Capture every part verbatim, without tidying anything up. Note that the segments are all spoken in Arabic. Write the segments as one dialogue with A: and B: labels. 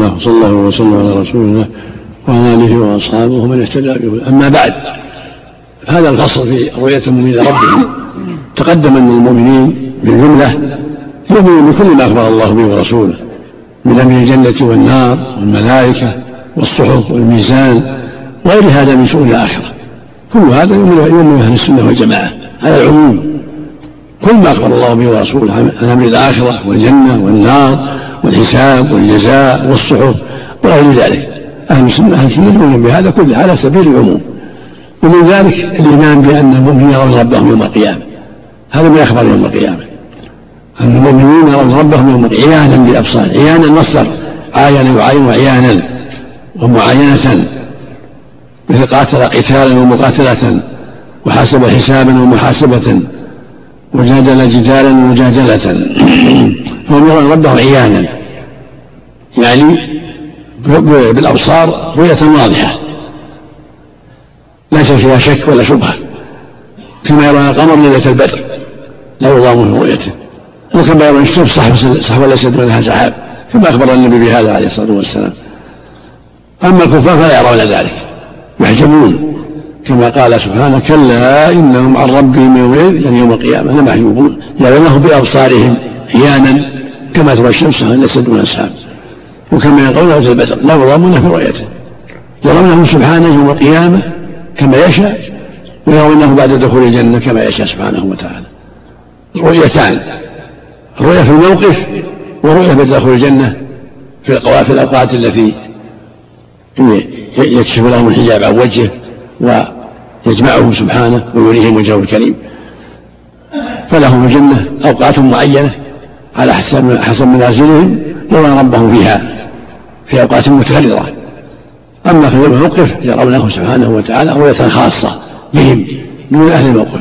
A: الله صلى الله وسلم على رسول الله وعلى آله وأصحابه ومن اهتدى به. أما بعد، هذا الفصل في رؤية المؤمنين ربهم. تقدم أن المؤمنين بالجملة يؤمنون بكل ما أخبر الله به ورسوله من أمر الجنة والنار والملائكة والصحف والميزان وغير هذا من شؤون الآخرة. كل هذا يؤمن أهل السنة والجماعة على العموم. كل ما أخبر الله به ورسوله عن أمر الآخرة والجنة والنار والحساب والجزاء والصحف وغير ذلك، أهل السنة أهل السنة يؤمنون بهذا كله على سبيل العموم. ومن ذلك الإيمان بأن المؤمنين يرون ربهم يوم القيامة. هذا ما يخبر يوم القيامة، أن المؤمنين يرون ربهم يوم القيامة عيانا بالأبصار. عيانا مصدر عاين يعاين عيانا ومعاينة، مثل قاتل قتالا ومقاتلة، وحاسب حسابا ومحاسبة، وجادل جدالا ومجادلة. فهم يرون ربهم عيانا، يعني بالأبصار رؤية واضحة ليس فيها شك ولا شبهة، كما يرون القمر ليلة البدر لا يضام في رؤيته، وكما يرون الشمس صحوة ليس دونها سحاب، كما أخبر النبي بهذا عليه الصلاة والسلام. أما الكفار فلا يرون ذلك، يحجبون، كما قال سبحانه: كلا إنهم عن ربهم يومئذ يعني يوم القيامة لمحجوبون يرونه بأبصارهم عيانا كما ترى الشمس ليس دونها سحاب. وكما يقول ليلة البدر لا يضامون في رؤيته، يرونه سبحانه يوم القيامة كما يشاء، ويرونه بعد دخول الجنة كما يشاء سبحانه وتعالى. رؤيتان: رؤية في الموقف، ورؤية بعد دخول الجنة في الأوقات التي يكشف لهم الحجاب عن وجهه ويجمعهم سبحانه ويريهم وجهه الكريم. فلهم في الجنة أوقات معينة على حسب منازلهم يرون ربهم فيها في أوقات متفرقة. أما في الموقف يرونه سبحانه وتعالى رؤية خاصة بهم دون أهل الموقف.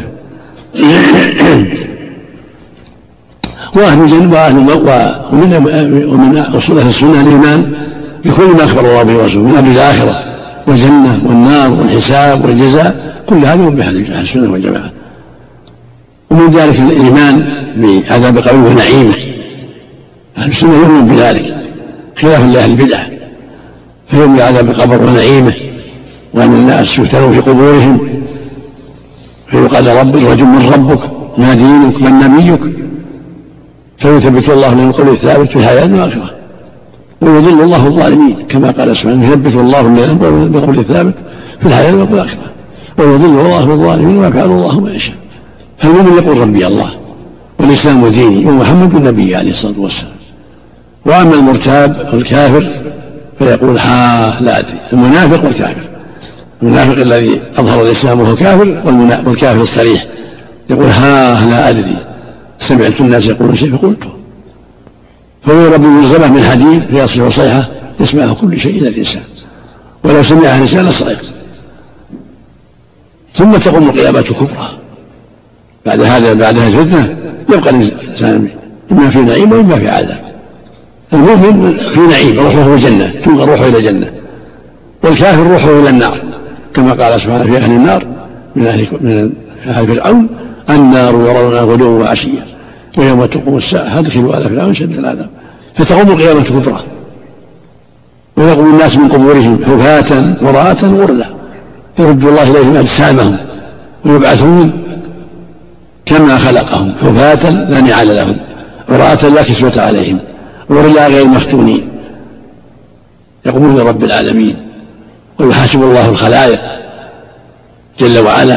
A: وأهل الجنة وأهل ومن أصول أهل السنة الإيمان بكل ما أخبر الله به ورسوله من أمر الآخرة والجنة والنار والحساب والجزاء، كل هذا من أهل السنة والجماعة. ومن ذلك الإيمان بعذاب قبر ونعيمه، أهل السنة يؤمنون بذلك خلافا لأهل البدع، فيؤمن بعذاب القبر ونعيمه، وأن الناس يفتنون في قبورهم فيقال رب الرجل من ربك ما دينك من نبيك، فيثبت الله له القول الثابت في الحياة والآخرة، ويضل الله الظالمين كما قال سبحانه: يثبت الله الذين بالقول الثابت في الحياة والآخرة ويضل الله الظالمين ويفعل الله ما يشاء. فالمؤمن يقول ربي الله والإسلام ديني ومحمد النبي عليه الصلاة والسلام. وأما المرتاب والكافر فيقول ها لا أدري. المنافق والكافر، المنافق الذي أظهر الإسلام وهو كافر، والكافر الصريح يقول ها لا أدري، سمعت الناس يقولون شيء فقلته. فهو رب الملزمة من حديد فيصيح صيحة يسمعها كل شيء إلى الإنسان، ولو سمعها الإنسان لصعق. ثم تقوم القيامة كبرى بعد هذا بعد هذه الفتنة، يبقى الإنسان إما في نعيم وإما في عذاب. المؤمن في نعيم روحه الجنة، تنقل روحه إلى الجنة، والكافر روحه إلى النار، كما قال سبحانه في أهل النار من أهل من أهل فرعون: النار يرونها غدوا وعشيا ويوم تقوم الساعة أدخلوا آل فرعون شديد العذاب. فتقوم القيامة كبرى، ويقوم الناس من قبورهم حفاة عراة غرلا، يرد الله إليهم أجسامهم ويبعثون كما خلقهم حفاة لا نعال لهم، عراة لا كسوة عليهم، غرلا غير مفتونين، يقومون لرب العالمين ويحاسب الله الخلائق جل وعلا،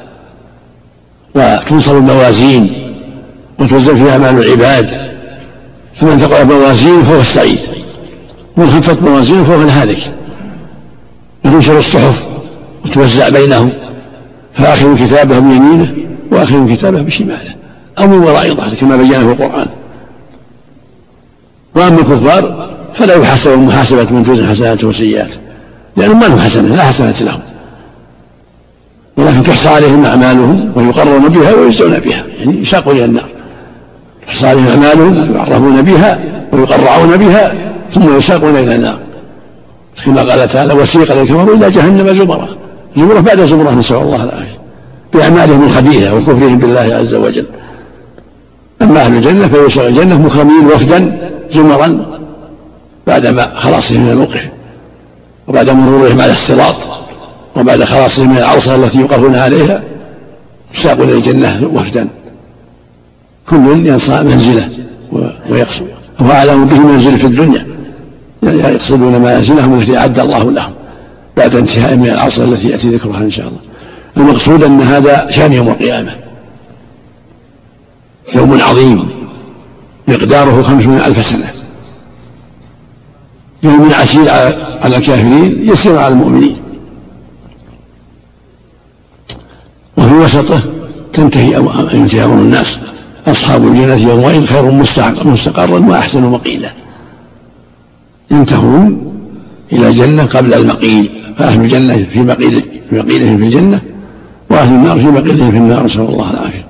A: وتنصب الموازين وتوزن فيها أعمال العباد، فمن ثقلت موازينه فهو السعيد، ومن خفت موازينه فهو الهالك. وتنشر الصحف وتوزع بينهم، فآخذ كتابه بيمينه وآخذ كتابه بشماله أو من وراء ظهره كما بينه في القرآن. وأما الكفار فلا يحاسب محاسبة من توزن حسناته وسيئاته، لأنهم ما لهم حسنة لا حسنة لهم، ولكن تحصى عليهم أعمالهم ويقررون بها ويجزون بها، يعني يساقوا إلى النار. تحصى عليهم أعمالهم ويعرفون بها ويقرعون بها ثم يساقون إلى النار، كما قال تعالى: وسيق الكفار إلى جهنم زمرا، زمرة بعد زمرة نسأل الله العافية، بأعمالهم الخبيثة وكفرهم بالله عز وجل. أما أهل الجنة فيساق الجنة مخرمين وفدا زمرا بعدما خلاصهم من الموقف وبعد مرورهم على الصراط وبعد خلاصهم من العرصة التي يوقفون عليها ساقوا إلى الجنة وفدا كل ينصى منزله ويقصد هو أعلم به منزل في الدنيا يعني يقصدون منازلهم التي أعد الله لهم بعد انتهاء من العرصة التي يأتي ذكرها إن شاء الله. المقصود أن هذا شان يوم القيامة يوم عظيم مقداره خمسون ألف سنة يوم عسير على الكافرين يسير على المؤمنين وفي وسطه تنتهي انتهاء أمر الناس أصحاب الجنة يومئذ خير مستقرا وأحسن مقيلا ينتهون إلى جنة قبل المقيل فأهل الجنة في مقيل في مقيلهم في الجنة وأهل النار في مقيلهم في النار نسأل الله العافية.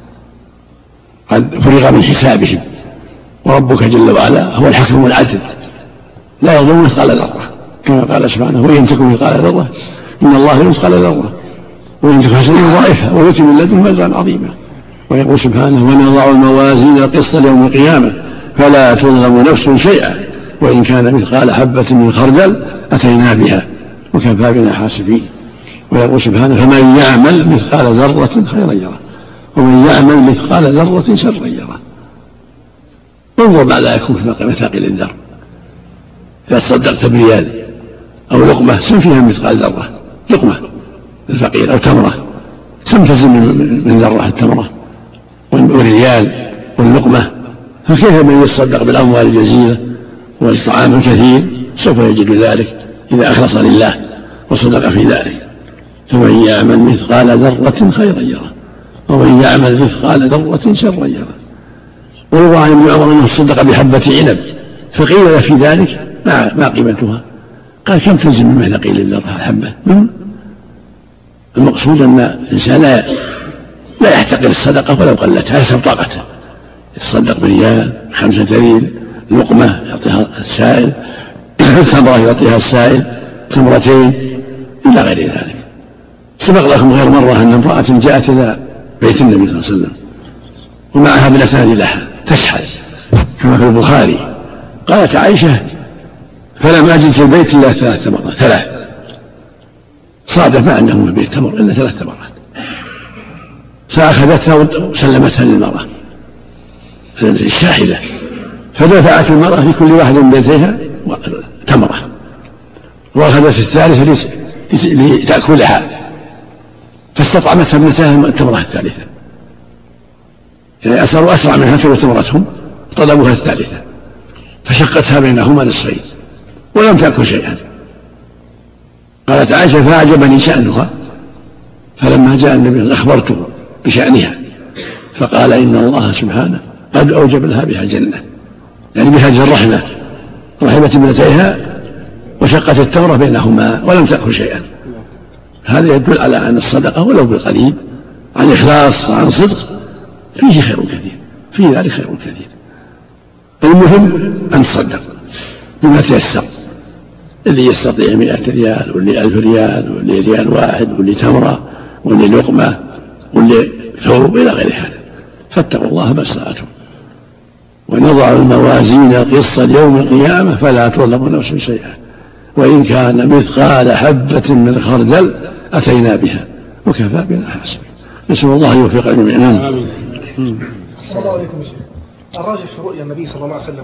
A: قد فرغ من حسابهم وربك جل وعلا هو الحكم العدل لا يظلم مثقال ذرة كما قال سبحانه وإن تكن مثقال ذرة إن الله مثقال ذرة وإن تكن حسنة يضاعفها ويؤتي من لدنه أجرا عظيما. ويقول سبحانه ونضع الموازين القسط ليوم القيامة فلا تظلم نفس شيئا وإن كان مثقال حبة من خردل أتينا بها وكفى بنا حاسبين. ويقول سبحانه فمن يعمل مثقال ذرة خيرا يره ومن يعمل مثقال ذرة شرا يره. انظر ماذا يكون في مثاقيل الذر إذا تصدقت بريال أو لقمة سم فيها مثقال ذرة لقمة الفقير أو تمرة سم تزن من ذرة التمرة والريال واللقمة فكيف من يتصدق بالأموال الجزيلة والطعام الكثير سوف يجد ذلك إذا أخلص لله وصدق في ذلك. فمن يعمل مثقال ذرة خيرا يره ومن يعمل مثقال ذرة شرا يره. وروى عن ابن عمر أنه صدق بحبة عنب فقيل له في ذلك ما, ما قيمتها قال كم تلزم من مثقيل الذرة الحبة. المقصود أن الإنسان لا لا يحتقر الصدقة ولو قلتها حسب طاقته يتصدق بريال خمسة ريال لقمة يعطيها السائل ثمرة يعطيها السائل تمرتين إلى غير ذلك. سبق لكم غير مرة أن امرأة جاءت إلى بيت النبي صلى الله عليه وسلم ومعها ابنتان لها تسحل كما في البخاري. قالت عائشة فلم أجد في البيت إلا ثلاث تمرات ثلاث صادف ما عندهم في البيت تمر إلا ثلاث تمرات فأخذتها وسلمتها للمرأة الشاحذة فدفعت المرأة لكل واحد من بيتها تمرة وأخذت الثالثة لتأكلها فاستطعمتها ابنتها التمرة الثالثة يعني أسروا أسرع منها في تمرتهم طلبوها الثالثة فشقتها بينهما نصفين ولم تأكل شيئا. قالت عائشة فأعجبني شأنها فلما جاء النبي أخبرته بشأنها فقال إن الله سبحانه قد أوجب لها بها الجنة يعني بهذه الرحمة رحمت ابنتيها وشقت التمرة بينهما ولم تأكل شيئا. هذا يدل على أن الصدقة ولو بالقليل عن إخلاص وعن صدق فيه خير كثير في ذلك خير كثير. المهم أن تصدق بما تيسر اللي يستطيع مئة ريال واللي ألف ريال واللي ريال واحد واللي تمرة واللي لقمة واللي ثوب إلى غير هذا فاتقوا الله ما استطعتم. ونضع الموازين القسط ليوم القيامة فلا تظلم نفس شيئا وإن كان مثقال حبة من خردل أتينا بها وكفى بنا حاسبين. نسأل الله يوفق الجميع.
B: السلام عليكم. الراجح في رؤيا النبي صلى الله عليه وسلم